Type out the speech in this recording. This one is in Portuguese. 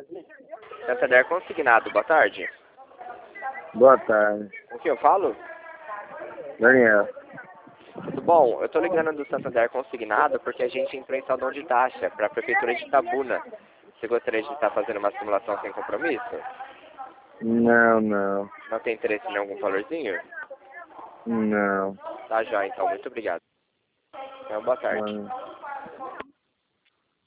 Santander Consignado, boa tarde. Boa tarde. Com quem eu falo? Daniel. Tudo bom? Eu tô ligando do Santander Consignado porque a gente entrou em saldão de taxa para a Prefeitura de Itabuna. Você gostaria de estar fazendo uma simulação sem compromisso? Não, não. Não tem interesse em algum valorzinho? Não. Tá já, então. Muito obrigado. Então, boa tarde. Não.